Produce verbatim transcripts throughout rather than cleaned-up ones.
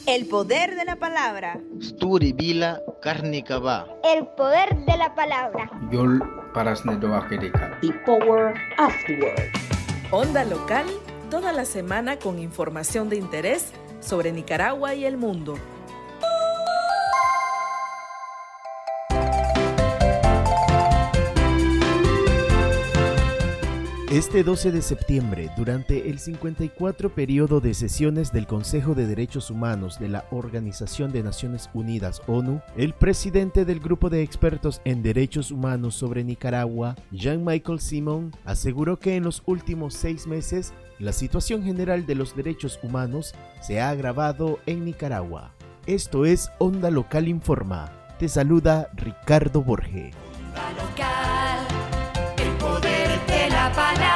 El poder de la palabra. Sturi Vila Karnikava. El poder de la palabra. Yol Parasnedoakedeka. The power of the word. Onda local, toda la semana con información de interés sobre Nicaragua y el mundo. Este doce de septiembre, durante el cincuenta y cuatro periodo de sesiones del Consejo de Derechos Humanos de la Organización de Naciones Unidas, ONU, el presidente del Grupo de Expertos en Derechos Humanos sobre Nicaragua, Jean-Michel Simon, aseguró que en los últimos seis meses la situación general de los derechos humanos se ha agravado en Nicaragua. Esto es Onda Local Informa. Te saluda Ricardo Borge. Onda Local, el poder de la palabra.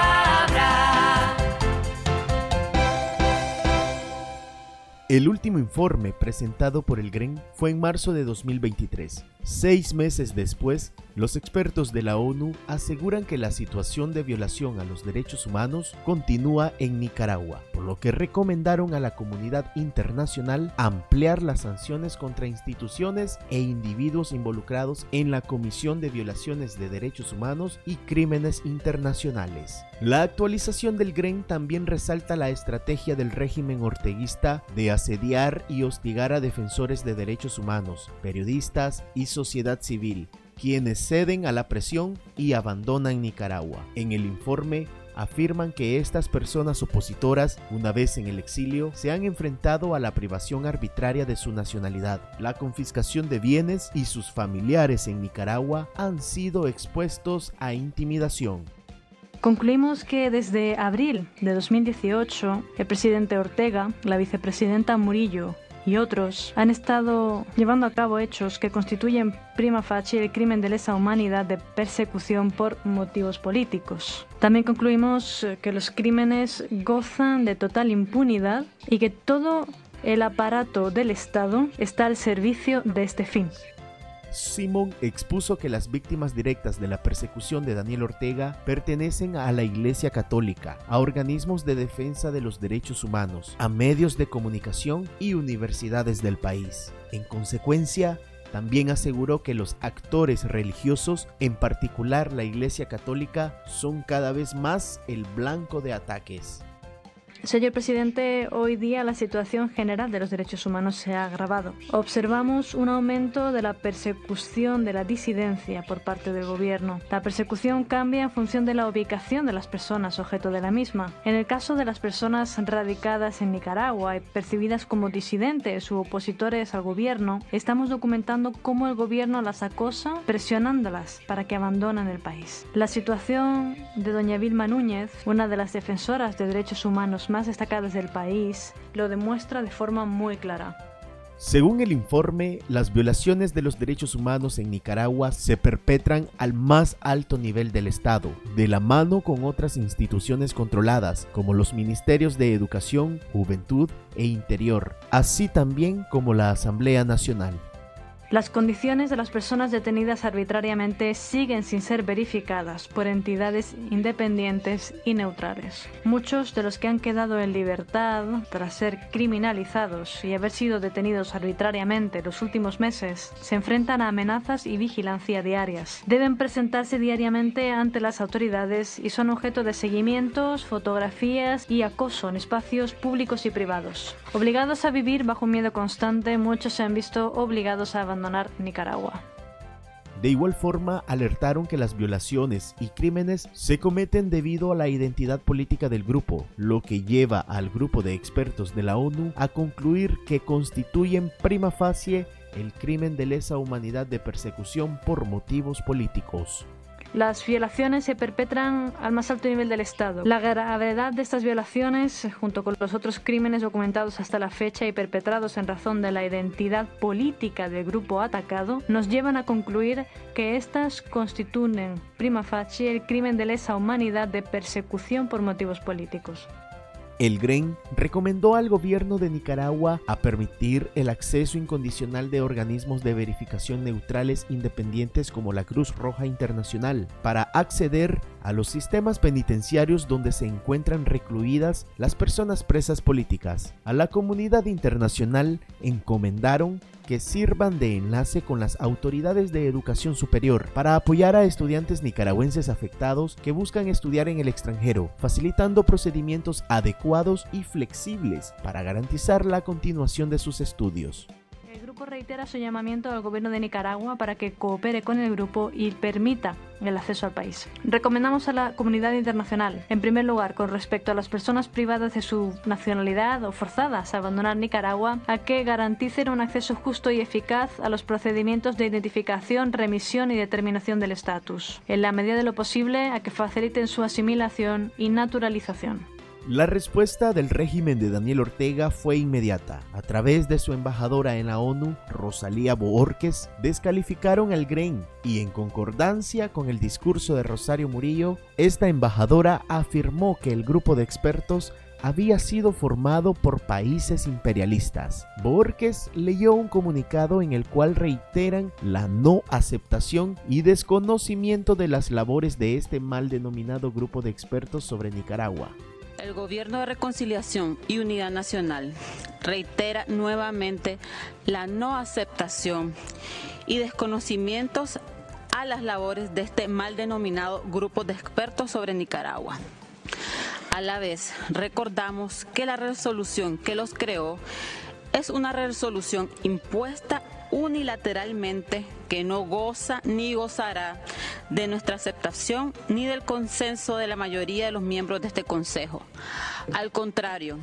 El último informe presentado por el G R E N fue en marzo de dos mil veintitrés. Seis meses después, los expertos de la ONU aseguran que la situación de violación a los derechos humanos continúa en Nicaragua, por lo que recomendaron a la comunidad internacional ampliar las sanciones contra instituciones e individuos involucrados en la comisión de violaciones de derechos humanos y crímenes internacionales. La actualización del G R E N también resalta la estrategia del régimen orteguista de asediar y hostigar a defensores de derechos humanos, periodistas y sociedad civil, quienes ceden a la presión y abandonan Nicaragua. En el informe afirman que estas personas opositoras, una vez en el exilio, se han enfrentado a la privación arbitraria de su nacionalidad, la confiscación de bienes y sus familiares en Nicaragua han sido expuestos a intimidación. Concluimos que desde abril de dos mil dieciocho, el presidente Ortega, la vicepresidenta Murillo y otros han estado llevando a cabo hechos que constituyen prima facie el crimen de lesa humanidad de persecución por motivos políticos. También concluimos que los crímenes gozan de total impunidad y que todo el aparato del Estado está al servicio de este fin. Simón expuso que las víctimas directas de la persecución de Daniel Ortega pertenecen a la Iglesia Católica, a organismos de defensa de los derechos humanos, a medios de comunicación y universidades del país. En consecuencia, también aseguró que los actores religiosos, en particular la Iglesia Católica, son cada vez más el blanco de ataques. Señor presidente, hoy día la situación general de los derechos humanos se ha agravado. Observamos un aumento de la persecución de la disidencia por parte del gobierno. La persecución cambia en función de la ubicación de las personas objeto de la misma. En el caso de las personas radicadas en Nicaragua y percibidas como disidentes u opositores al gobierno, estamos documentando cómo el gobierno las acosa, presionándolas para que abandonen el país. La situación de doña Vilma Núñez, una de las defensoras de derechos humanos más destacadas del país, lo demuestra de forma muy clara. Según el informe, las violaciones de los derechos humanos en Nicaragua se perpetran al más alto nivel del Estado, de la mano con otras instituciones controladas, como los Ministerios de Educación, Juventud e Interior, así también como la Asamblea Nacional. Las condiciones de las personas detenidas arbitrariamente siguen sin ser verificadas por entidades independientes y neutrales. Muchos de los que han quedado en libertad tras ser criminalizados y haber sido detenidos arbitrariamente los últimos meses se enfrentan a amenazas y vigilancia diarias. Deben presentarse diariamente ante las autoridades y son objeto de seguimientos, fotografías y acoso en espacios públicos y privados. Obligados a vivir bajo un miedo constante, muchos se han visto obligados a abandonar Nicaragua. De igual forma, alertaron que las violaciones y crímenes se cometen debido a la identidad política del grupo, lo que lleva al grupo de expertos de la ONU a concluir que constituyen prima facie el crimen de lesa humanidad de persecución por motivos políticos. Las violaciones se perpetran al más alto nivel del Estado. La gravedad de estas violaciones, junto con los otros crímenes documentados hasta la fecha y perpetrados en razón de la identidad política del grupo atacado, nos llevan a concluir que estas constituyen prima facie el crimen de lesa humanidad de persecución por motivos políticos. El G R E N recomendó al gobierno de Nicaragua a permitir el acceso incondicional de organismos de verificación neutrales independientes como la Cruz Roja Internacional para acceder a los sistemas penitenciarios donde se encuentran recluidas las personas presas políticas. A la comunidad internacional encomendaron que sirvan de enlace con las autoridades de educación superior para apoyar a estudiantes nicaragüenses afectados que buscan estudiar en el extranjero, facilitando procedimientos adecuados y flexibles para garantizar la continuación de sus estudios. El grupo reitera su llamamiento al gobierno de Nicaragua para que coopere con el grupo y permita el acceso al país. Recomendamos a la comunidad internacional, en primer lugar, con respecto a las personas privadas de su nacionalidad o forzadas a abandonar Nicaragua, a que garanticen un acceso justo y eficaz a los procedimientos de identificación, remisión y determinación del estatus, en la medida de lo posible a que faciliten su asimilación y naturalización. La respuesta del régimen de Daniel Ortega fue inmediata. A través de su embajadora en la ONU, Rosalía Bohórquez, descalificaron al G R E N y en concordancia con el discurso de Rosario Murillo, esta embajadora afirmó que el grupo de expertos había sido formado por países imperialistas. Bohórquez leyó un comunicado en el cual reiteran la no aceptación y desconocimiento de las labores de este mal denominado grupo de expertos sobre Nicaragua. El Gobierno de Reconciliación y Unidad Nacional reitera nuevamente la no aceptación y desconocimientos a las labores de este mal denominado grupo de expertos sobre Nicaragua. A la vez, recordamos que la resolución que los creó es una resolución impuesta unilateralmente que no goza ni gozará de nuestra aceptación ni del consenso de la mayoría de los miembros de este Consejo. Al contrario,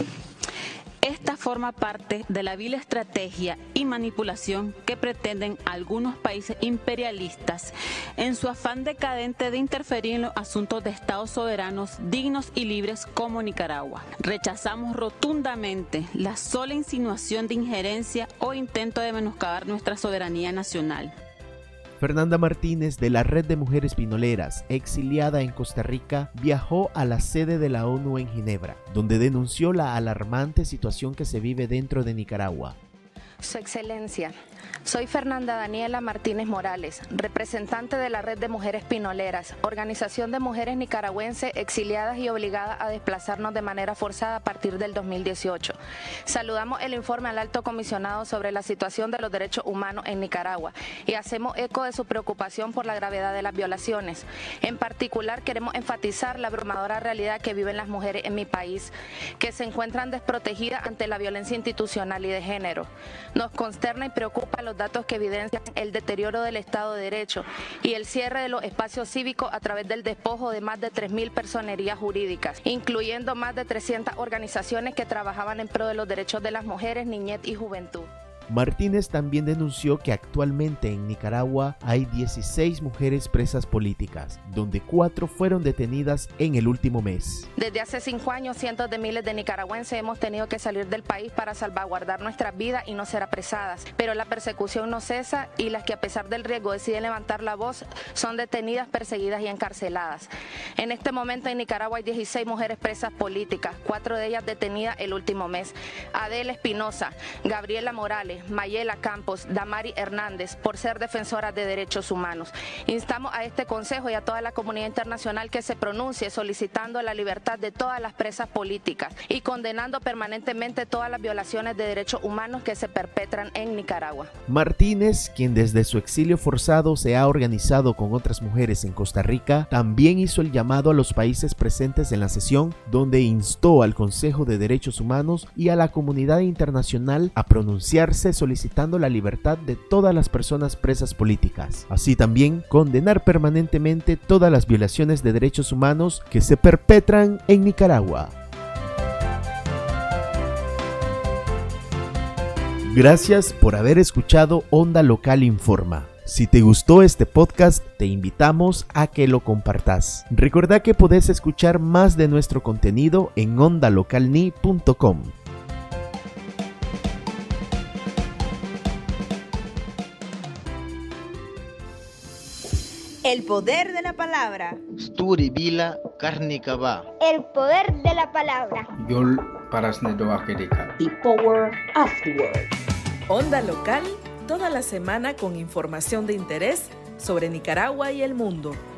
esta forma parte de la vil estrategia y manipulación que pretenden algunos países imperialistas en su afán decadente de interferir en los asuntos de estados soberanos dignos y libres como Nicaragua. Rechazamos rotundamente la sola insinuación de injerencia o intento de menoscabar nuestra soberanía nacional. Fernanda Martínez, de la Red de Mujeres Pinoleras, exiliada en Costa Rica, viajó a la sede de la ONU en Ginebra, donde denunció la alarmante situación que se vive dentro de Nicaragua. Su Excelencia, soy Fernanda Daniela Martínez Morales, representante de la Red de Mujeres Pinoleras, organización de mujeres nicaragüenses exiliadas y obligadas a desplazarnos de manera forzada a partir del dos mil dieciocho. Saludamos el informe al Alto Comisionado sobre la situación de los derechos humanos en Nicaragua y hacemos eco de su preocupación por la gravedad de las violaciones. En particular, queremos enfatizar la abrumadora realidad que viven las mujeres en mi país, que se encuentran desprotegidas ante la violencia institucional y de género. Nos consterna y preocupa los datos que evidencian el deterioro del Estado de Derecho y el cierre de los espacios cívicos a través del despojo de más de tres mil personerías jurídicas, incluyendo más de trescientas organizaciones que trabajaban en pro de los derechos de las mujeres, niñez y juventud. Martínez también denunció que actualmente en Nicaragua hay dieciséis mujeres presas políticas, donde cuatro fueron detenidas en el último mes. Desde hace cinco años, cientos de miles de nicaragüenses hemos tenido que salir del país para salvaguardar nuestras vidas y no ser apresadas, pero la persecución no cesa y las que a pesar del riesgo deciden levantar la voz son detenidas, perseguidas y encarceladas. En este momento en Nicaragua hay dieciséis mujeres presas políticas, cuatro de ellas detenidas el último mes. Adela Espinosa, Gabriela Morales, Mayela Campos, Damari Hernández, por ser defensoras de derechos humanos. Instamos a este Consejo y a toda la comunidad internacional que se pronuncie solicitando la libertad de todas las presas políticas y condenando permanentemente todas las violaciones de derechos humanos que se perpetran en Nicaragua. Martínez, quien desde su exilio forzado se ha organizado con otras mujeres en Costa Rica, también hizo el llamado a los países presentes en la sesión, donde instó al Consejo de Derechos Humanos y a la comunidad internacional a pronunciarse solicitando la libertad de todas las personas presas políticas. Así también condenar permanentemente todas las violaciones de derechos humanos que se perpetran en Nicaragua. Gracias por haber escuchado Onda Local Informa. Si te gustó este podcast, te invitamos a que lo compartas. Recuerda que podés escuchar más de nuestro contenido en onda local n i punto com. El poder de la palabra. Sturi Bila Karnikaba. El poder de la palabra. Yol Parasnedoakedeka. The power of the word. Onda Local, toda la semana con información de interés sobre Nicaragua y el mundo.